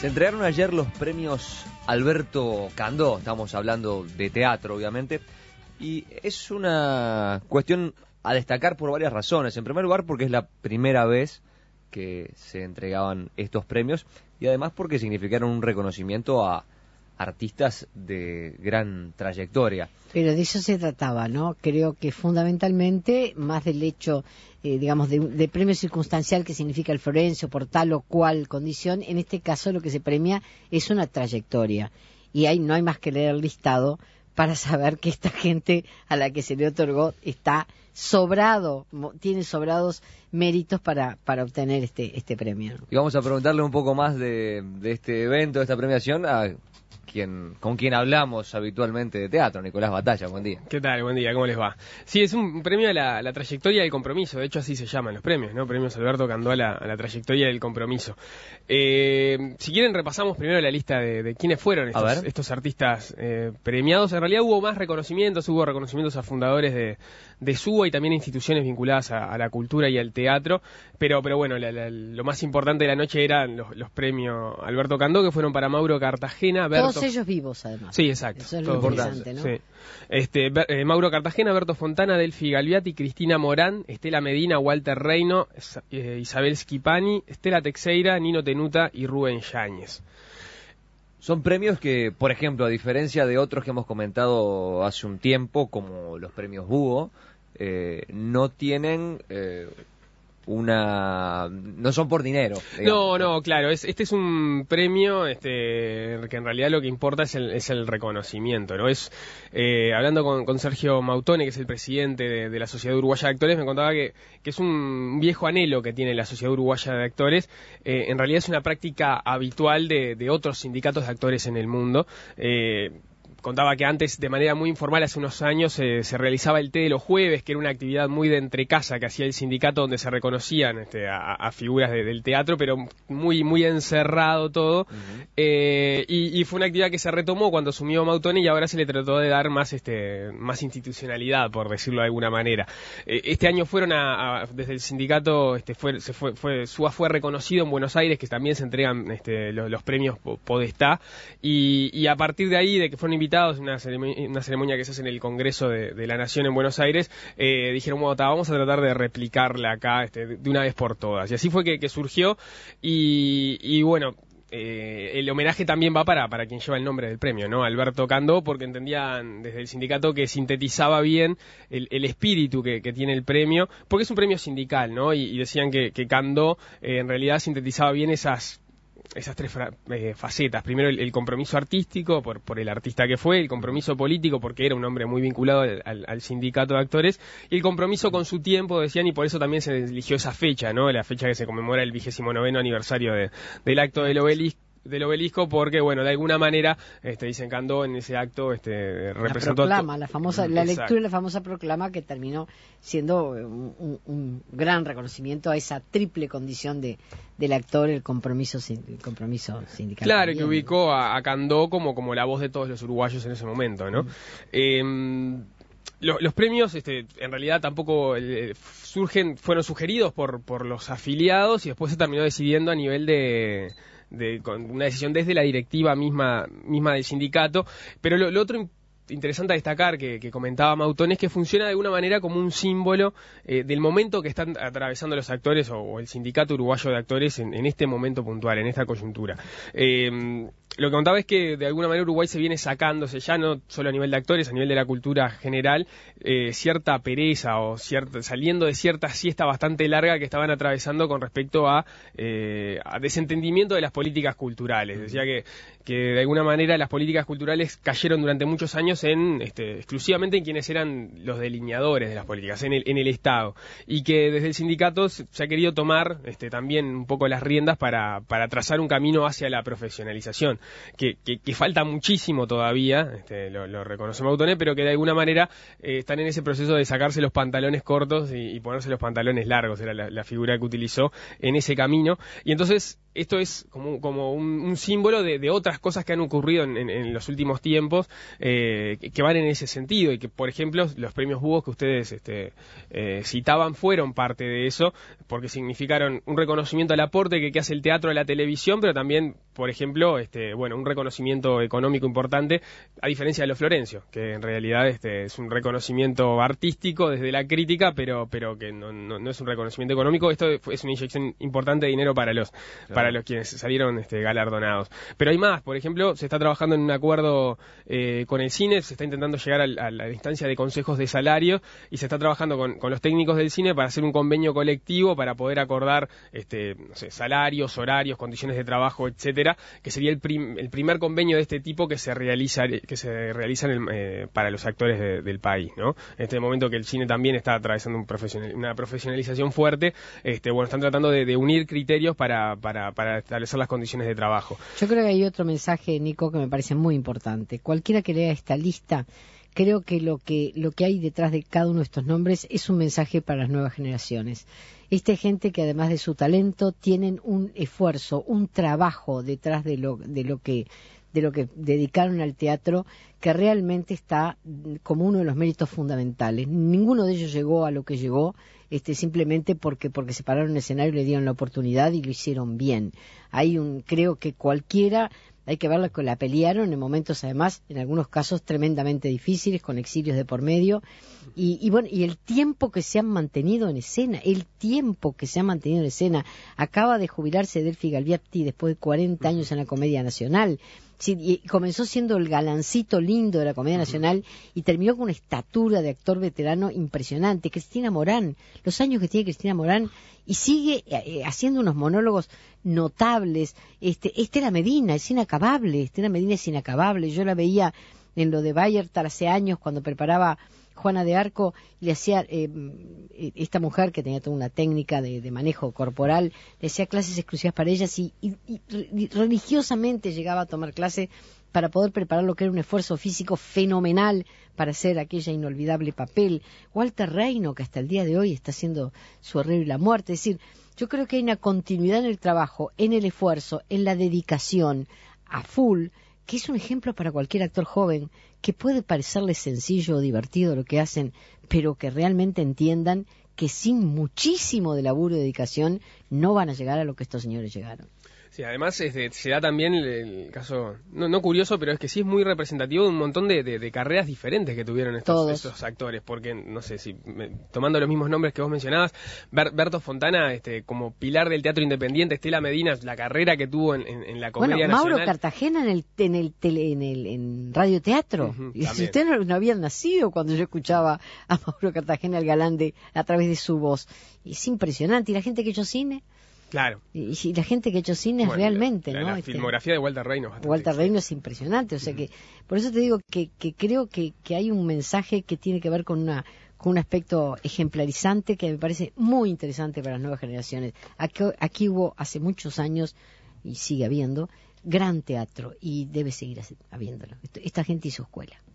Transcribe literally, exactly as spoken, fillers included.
Se entregaron ayer los premios Alberto Candó, estamos hablando de teatro obviamente, y es una cuestión a destacar por varias razones. En primer lugar porque es la primera vez que se entregaban estos premios y además porque significaron un reconocimiento a artistas de gran trayectoria. Pero de eso se trataba, ¿no? Creo que fundamentalmente, más del hecho, eh, digamos, de, de premio circunstancial que significa el Florencio por tal o cual condición, en este caso lo que se premia es una trayectoria. Y ahí no hay más que leer el listado para saber que esta gente a la que se le otorgó está sobrado, tiene sobrados méritos para, para obtener este, este premio, ¿no? Y vamos a preguntarle un poco más de, de este evento, de esta premiación, a quien, con quien hablamos habitualmente de teatro, Nicolás Batalla. Buen día. ¿Qué tal? Buen día, ¿cómo les va? Sí, es un premio a la, la trayectoria del compromiso, de hecho así se llaman los premios, ¿no? Premios Alberto Candó a la, a la trayectoria del compromiso. Eh, si quieren repasamos primero la lista de, de quiénes fueron estos, estos artistas eh, premiados. En realidad hubo más reconocimientos, hubo reconocimientos a fundadores de, de SUBA y también a instituciones vinculadas a, a la cultura y al teatro, pero, pero bueno, la, la, lo más importante de la noche eran los, los premios Alberto Candó, que fueron para Mauro Cartagena, Berto... Todos ellos vivos, además. Sí, exacto. Eso es lo importante, ¿no? Sí. Este, eh, Mauro Cartagena, Berto Fontana, Delfi Galviati, Cristina Morán, Estela Medina, Walter Reino, eh, Isabel Schipani, Estela Teixeira, Nino Tenuta y Rubén Yáñez. Son premios que, por ejemplo, a diferencia de otros que hemos comentado hace un tiempo, como los premios Búho, eh, no tienen... Eh, una no son por dinero, digamos. No, no, claro, es, este es un premio este que en realidad lo que importa es el, es el reconocimiento, ¿no? Es eh, hablando con, con Sergio Mautone, que es el presidente de, de la Sociedad Uruguaya de Actores, me contaba que, que es un viejo anhelo que tiene la Sociedad Uruguaya de Actores. Eh, en realidad es una práctica habitual de, de otros sindicatos de actores en el mundo. eh, Contaba que antes, de manera muy informal, hace unos años, eh, se realizaba el té de los jueves, que era una actividad muy de entrecasa que hacía el sindicato, donde se reconocían este, a, a figuras de, del teatro, pero muy muy encerrado todo. Uh-huh. eh, y, y fue una actividad que se retomó cuando asumió Mautone y ahora se le trató de dar más este más institucionalidad, por decirlo de alguna manera. Eh, este año fueron a, a, desde el sindicato, este fue se fue, fue SUBA fue reconocido en Buenos Aires, que también se entregan este, los, los premios Podestá, y, y a partir de ahí, de que fueron invitados Una ceremonia, una ceremonia que se hace en el Congreso de, de la Nación en Buenos Aires, eh, dijeron, bueno, vamos a tratar de replicarla acá este, de una vez por todas. Y así fue que, que surgió, y, y bueno, eh, el homenaje también va para, para quien lleva el nombre del premio, ¿no? Alberto Candó, porque entendían desde el sindicato que sintetizaba bien el, el espíritu que, que tiene el premio, porque es un premio sindical, ¿no? Y, y decían que, que Candó eh, en realidad sintetizaba bien esas... esas tres eh, facetas. Primero el, el compromiso artístico por, por el artista que fue, el compromiso político porque era un hombre muy vinculado al, al, al sindicato de actores, y el compromiso con su tiempo, decían, y por eso también se eligió esa fecha, ¿no? La fecha que se conmemora el vigésimo noveno aniversario de, del acto del obelisco, del obelisco, porque bueno, de alguna manera este, dicen Candó en ese acto este, representó la proclama, la famosa, la lectura de la famosa proclama, que terminó siendo un, un, un gran reconocimiento a esa triple condición de del actor, el compromiso el compromiso sindical. Claro, también, que ubicó a, a Candó como, como la voz de todos los uruguayos en ese momento, ¿no? Mm. Eh, Los, los premios, este, en realidad tampoco eh, surgen, fueron sugeridos por, por los afiliados y después se terminó decidiendo a nivel de, de con una decisión desde la directiva misma, misma del sindicato. Pero lo, lo otro interesante a destacar que, que comentaba Mautón es que funciona de alguna manera como un símbolo eh, del momento que están atravesando los actores o, o el sindicato uruguayo de actores en, en este momento puntual, en esta coyuntura. Eh, Lo que contaba es que de alguna manera Uruguay se viene sacándose, ya no solo a nivel de actores, a nivel de la cultura general, eh, cierta pereza o cierta, saliendo de cierta siesta bastante larga que estaban atravesando con respecto a, eh, a desentendimiento de las políticas culturales. Decía que, que de alguna manera las políticas culturales cayeron durante muchos años en este, exclusivamente en quienes eran los delineadores de las políticas, en el, en el Estado, y que desde el sindicato se ha querido tomar este, también un poco las riendas para, para trazar un camino hacia la profesionalización. Que, que, que falta muchísimo todavía, este, lo, lo reconoce Mautone, pero que de alguna manera eh, están en ese proceso de sacarse los pantalones cortos y, y ponerse los pantalones largos, era la, la figura que utilizó en ese camino. Y entonces esto es como, como un, un símbolo de, de otras cosas que han ocurrido en, en, en los últimos tiempos eh, que, que van en ese sentido y que, por ejemplo, los premios Búhos que ustedes este, eh, citaban fueron parte de eso, porque significaron un reconocimiento al aporte que, que hace el teatro a la televisión, pero también, por ejemplo, este, bueno, un reconocimiento económico importante, a diferencia de los Florencio, que en realidad este, es un reconocimiento artístico desde la crítica, pero, pero que no, no, no es un reconocimiento económico. Esto es una inyección importante de dinero para los, claro. para los quienes salieron este, galardonados. Pero hay más, por ejemplo, se está trabajando en un acuerdo eh, con el cine, se está intentando llegar a, a la instancia de consejos de salario y se está trabajando con, con los técnicos del cine para hacer un convenio colectivo para poder acordar este, no sé, salarios, horarios, condiciones de trabajo, etcétera, que sería el, prim, el primer convenio de este tipo que se realiza que se realiza en el, eh, para los actores de, del país, ¿no? En este momento que el cine también está atravesando un profesional, una profesionalización fuerte, este, bueno, están tratando de, de unir criterios para, para, para establecer las condiciones de trabajo. Yo creo que hay otro mensaje, Nico, que me parece muy importante. Cualquiera que lea esta lista, creo que lo que lo que hay detrás de cada uno de estos nombres es un mensaje para las nuevas generaciones. Esta es gente que además de su talento tienen un esfuerzo, un trabajo detrás de lo de lo que de lo que dedicaron al teatro, que realmente está como uno de los méritos fundamentales. Ninguno de ellos llegó a lo que llegó este simplemente porque porque se pararon en el escenario y le dieron la oportunidad y lo hicieron bien. Hay un creo que cualquiera hay que verla que la pelearon en momentos, además, en algunos casos tremendamente difíciles, con exilios de por medio, y, y bueno, y el tiempo que se han mantenido en escena, el tiempo que se ha mantenido en escena. Acaba de jubilarse Delphi Galviati después de cuarenta años en la Comedia Nacional. Sí, y comenzó siendo el galancito lindo de la Comedia Nacional y terminó con una estatura de actor veterano impresionante. Cristina Morán, los años que tiene Cristina Morán, y sigue eh, haciendo unos monólogos notables. Este, Estela Medina es inacabable, Estela Medina es inacabable. Yo la veía en lo de Bayertal hace años cuando preparaba Juana de Arco y le hacía, eh, esta mujer que tenía toda una técnica de, de manejo corporal, le hacía clases exclusivas para ellas y, y, y religiosamente llegaba a tomar clases para poder preparar lo que era un esfuerzo físico fenomenal para hacer aquella inolvidable papel. Walter Reino, que hasta el día de hoy está haciendo Su Herrero y la Muerte. Es decir, yo creo que hay una continuidad en el trabajo, en el esfuerzo, en la dedicación a full, que es un ejemplo para cualquier actor joven, que puede parecerles sencillo o divertido lo que hacen, pero que realmente entiendan que sin muchísimo de laburo y dedicación no van a llegar a lo que estos señores llegaron. Sí, además este, se da también el, el caso, no, no curioso, pero es que sí es muy representativo de un montón de, de, de carreras diferentes que tuvieron estos, estos actores, porque, no sé, si me, tomando los mismos nombres que vos mencionabas, Ber, Berto Fontana este, como pilar del teatro independiente, Estela Medina, la carrera que tuvo en, en, en la Comedia bueno, Nacional. Mauro Cartagena en el, en el, tele, en el en Radio Teatro. Uh-huh, y si ustedes no, no habían nacido cuando yo escuchaba a Mauro Cartagena, el galán, de, a través de su voz. Es impresionante. ¿Y la gente que ha hecho cine? Claro. Y, y la gente que ha hecho cine bueno, realmente, la, ¿no? La este, filmografía de Walter Reino. Walter Reino es impresionante, o sea uh-huh. que, por eso te digo que, que creo que, que hay un mensaje que tiene que ver con una con un aspecto ejemplarizante que me parece muy interesante para las nuevas generaciones. Aquí, aquí hubo hace muchos años, y sigue habiendo, gran teatro, y debe seguir habiéndolo. Esta gente hizo escuela.